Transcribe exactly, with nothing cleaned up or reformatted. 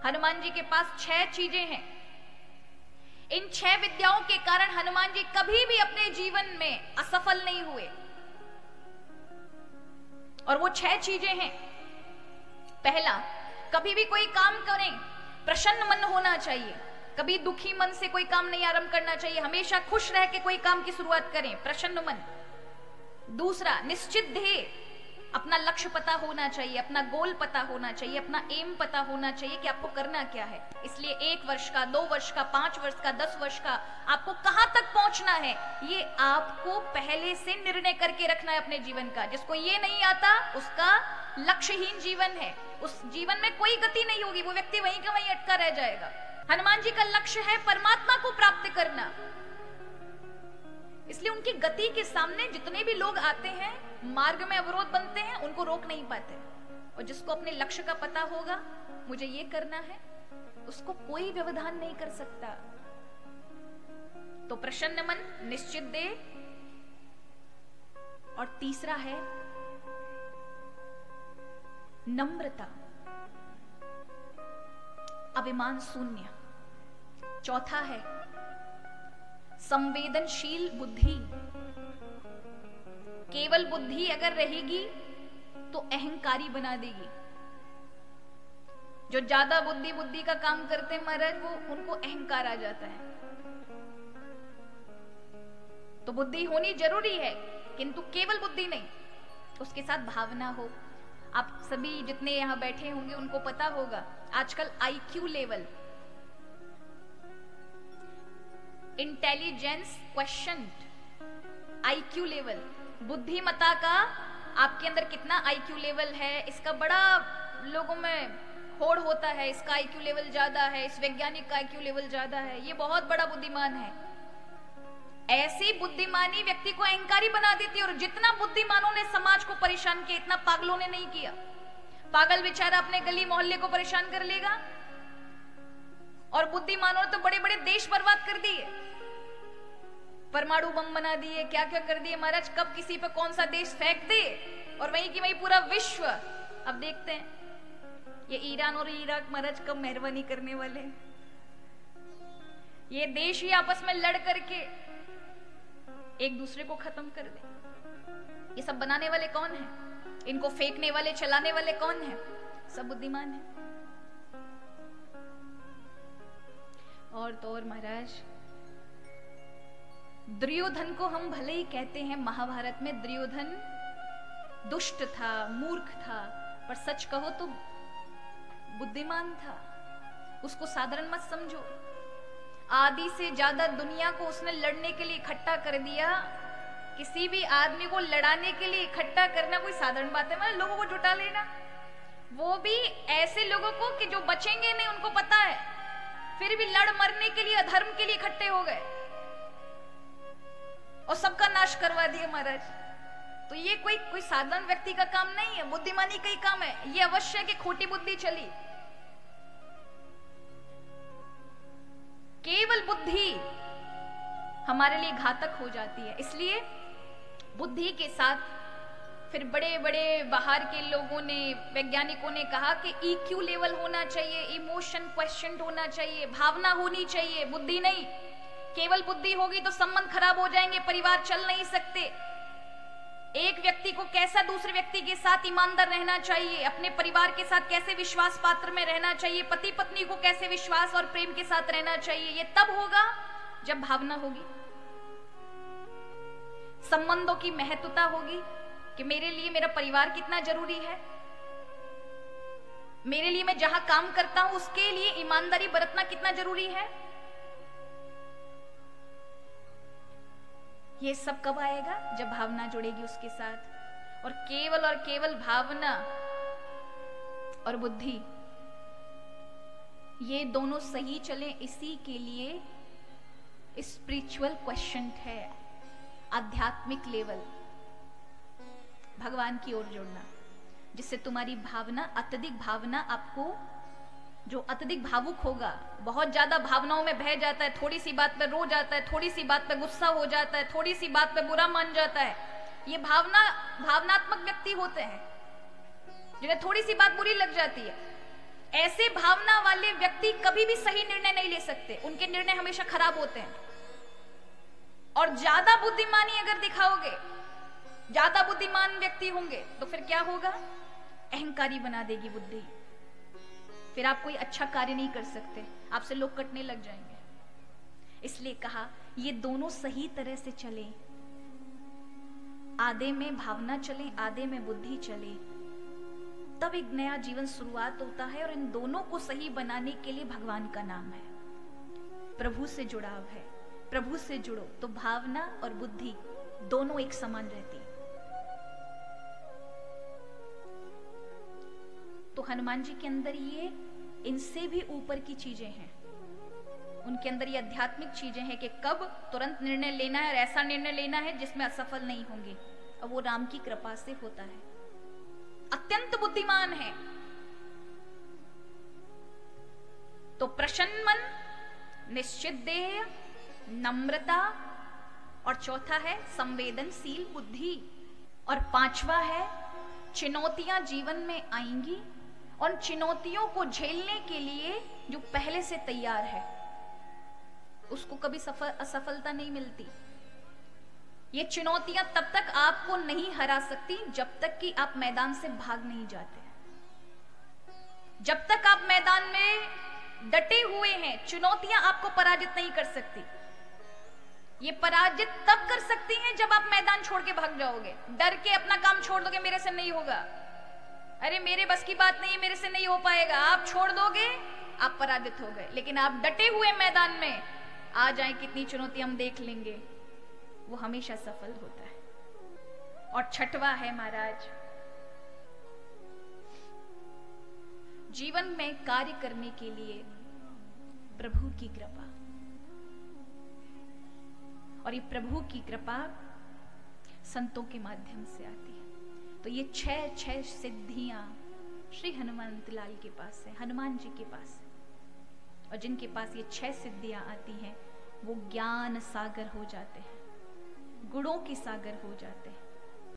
हनुमान जी के पास छह चीजें हैं। इन छह विद्याओं के कारण हनुमान जी कभी भी अपने जीवन में असफल नहीं हुए। और वो छह चीजें हैं। पहला, कभी भी कोई काम करें प्रसन्न मन होना चाहिए। कभी दुखी मन से कोई काम नहीं आरंभ करना चाहिए। हमेशा खुश रह के कोई काम की शुरुआत करें, प्रसन्न मन। दूसरा, निश्चित ध्येय, अपना लक्ष्य पता होना चाहिए, अपना गोल पता होना चाहिए, अपना एम पता होना चाहिए कि आपको करना क्या है। इसलिए एक वर्ष का, दो वर्ष का, पांच वर्ष का, दस वर्ष का आपको कहां तक पहुंचना है, ये आपको पहले से निर्णय करके रखना है अपने जीवन का। जिसको ये नहीं आता उसका लक्ष्यहीन जीवन है, उस जीवन में कोई गति नहीं होगी, वो व्यक्ति वहीं का वहीं अटका रह जाएगा। हनुमान जी का लक्ष्य है परमात्मा को प्राप्त करना, इसलिए उनकी गति के सामने जितने भी लोग आते हैं, मार्ग में अवरोध बनते हैं, उनको रोक नहीं पाते। और जिसको अपने लक्ष्य का पता होगा, मुझे ये करना है, उसको कोई व्यवधान नहीं कर सकता। तो प्रसन्न मन, निश्चित दे, और तीसरा है नम्रता, अभिमान शून्य। चौथा है संवेदनशील बुद्धि। केवल बुद्धि अगर रहेगी तो अहंकारी बना देगी। जो ज्यादा बुद्धि बुद्धि का काम करते हैं महाराज, वो उनको अहंकार आ जाता है। तो बुद्धि होनी जरूरी है, किंतु केवल बुद्धि नहीं, उसके साथ भावना हो। आप सभी जितने यहां बैठे होंगे उनको पता होगा, आजकल IQ level, intelligence question, IQ level, बुद्धिमत्ता का आपके अंदर कितना आईक्यू लेवल है, इसका बड़ा लोगों में होड़ होता है। इसका आईक्यू लेवल ज्यादा है, इस वैज्ञानिक का आईक्यू लेवल ज्यादा है, ये बहुत बड़ा बुद्धिमान है। ऐसी बुद्धिमानी व्यक्ति को अहंकारी बना देती है। और जितना बुद्धिमानों ने समाज को परेशान किया, इतना पागलों ने नहीं किया। पागल बेचारा अपने गली मोहल्ले को परेशान कर लेगा, और बुद्धिमानों ने तो बड़े बड़े देश बर्बाद कर दिए, परमाणु बम बना दिए, क्या क्या कर दिए महाराज। कब किसी पे कौन सा देश फेंक दे, और वहीं की वहीं पूरा विश्व। अब देखते हैं ये ईरान और इराक महाराज कब मेहरबानी करने वाले। ये देश ही आपस में लड़ करके एक दूसरे को खत्म कर दे। ये सब बनाने वाले कौन हैं? इनको फेंकने वाले, चलाने वाले कौन हैं? सब बुद्धिमान हैं। और तो और महाराज, दुर्योधन को हम भले ही कहते हैं महाभारत में दुर्योधन दुष्ट था, मूर्ख था, पर सच कहो तो बुद्धिमान था। उसको साधारण मत समझो। आदि से ज्यादा दुनिया को उसने लड़ने के लिए इकट्ठा कर दिया। किसी भी आदमी को लड़ाने के लिए इकट्ठा करना कोई साधारण बात है? मतलब लोगों को जुटा लेना, वो भी ऐसे लोगों को कि जो बचेंगे नहीं, उनको पता है, फिर भी लड़ मरने के लिए, अधर्म के लिए इकट्ठे हो गए और सबका नाश करवा दिया महाराज। तो ये कोई कोई साधारण व्यक्ति का काम नहीं है, बुद्धिमानी का ही काम है। ये अवश्य है कि खोटी बुद्धि चली। केवल बुद्धि हमारे लिए घातक हो जाती है। इसलिए बुद्धि के साथ फिर बड़े बड़े बाहर के लोगों ने, वैज्ञानिकों ने कहा कि ईक्यू लेवल होना चाहिए, इमोशन क्वेश्चन होना चाहिए, भावना होनी चाहिए, बुद्धि नहीं। केवल बुद्धि होगी तो संबंध खराब हो जाएंगे, परिवार चल नहीं सकते। एक व्यक्ति को कैसा दूसरे व्यक्ति के साथ ईमानदार रहना चाहिए, अपने परिवार के साथ कैसे विश्वास पात्र में रहना चाहिए, पति पत्नी को कैसे विश्वास और प्रेम के साथ रहना चाहिए, ये तब होगा जब भावना होगी, संबंधों की महत्वता होगी कि मेरे लिए मेरा परिवार कितना जरूरी है, मेरे लिए मैं जहां काम करता हूं उसके लिए ईमानदारी बरतना कितना जरूरी है। ये सब कब आएगा? जब भावना जुड़ेगी उसके साथ। और केवल और केवल भावना और बुद्धि, ये दोनों सही चले, इसी के लिए स्पिरिचुअल क्वेश्चन है, आध्यात्मिक लेवल, भगवान की ओर जुड़ना, जिससे तुम्हारी भावना, अत्यधिक भावना, आपको जो अत्यधिक भावुक होगा, बहुत ज्यादा भावनाओं में बह जाता है, थोड़ी सी बात पे रो जाता है, थोड़ी सी बात पे गुस्सा हो जाता है, थोड़ी सी बात पे बुरा मान जाता है, ये भावना भावनात्मक व्यक्ति होते हैं, जिन्हें थोड़ी सी बात बुरी लग जाती है। ऐसे भावना वाले व्यक्ति कभी भी सही निर्णय नहीं ले सकते, उनके निर्णय हमेशा खराब होते हैं। और ज्यादा बुद्धिमानी अगर दिखाओगे, ज्यादा बुद्धिमान व्यक्ति होंगे, तो फिर क्या होगा? अहंकारी बना देगी बुद्धि, फिर आप कोई अच्छा कार्य नहीं कर सकते, आपसे लोग कटने लग जाएंगे। इसलिए कहा ये दोनों सही तरह से चले, आधे में भावना चले, आधे में बुद्धि चले, तब एक नया जीवन शुरुआत होता है। और इन दोनों को सही बनाने के लिए भगवान का नाम है, प्रभु से जुड़ाव है। प्रभु से जुड़ो तो भावना और बुद्धि दोनों एक समान रहती है। तो हनुमान जी के अंदर ये इनसे भी ऊपर की चीजें हैं, उनके अंदर ये आध्यात्मिक चीजें हैं कि कब तुरंत निर्णय लेना है और ऐसा निर्णय लेना है जिसमें असफल नहीं होंगे, और वो राम की कृपा से होता है। अत्यंत बुद्धिमान है। तो प्रसन्न मन, निश्चित देह, नम्रता, और चौथा है संवेदनशील बुद्धि, और पांचवा है चुनौतियां जीवन में आएंगी, और चुनौतियों को झेलने के लिए जो पहले से तैयार है उसको कभी सफल असफलता नहीं मिलती। ये चुनौतियां तब तक आपको नहीं हरा सकती जब तक कि आप मैदान से भाग नहीं जाते। जब तक आप मैदान में डटे हुए हैं, चुनौतियां आपको पराजित नहीं कर सकती। ये पराजित तब कर सकती हैं जब आप मैदान छोड़ के भाग जाओगे, डर के अपना काम छोड़ दोगे, मेरे से नहीं होगा, अरे मेरे बस की बात नहीं है, मेरे से नहीं हो पाएगा, आप छोड़ दोगे, आप पराजित हो गए। लेकिन आप डटे हुए मैदान में, आ जाए कितनी चुनौती हम देख लेंगे, वो हमेशा सफल होता है। और छठवा है महाराज, जीवन में कार्य करने के लिए प्रभु की कृपा। और ये प्रभु की कृपा संतों के माध्यम से आती है। तो ये छह छह सिद्धियां श्री हनुमंत लाल के पास है, हनुमान जी के पास है। और जिनके पास ये छह सिद्धियां आती हैं वो ज्ञान सागर हो जाते हैं, गुणों के सागर हो जाते हैं।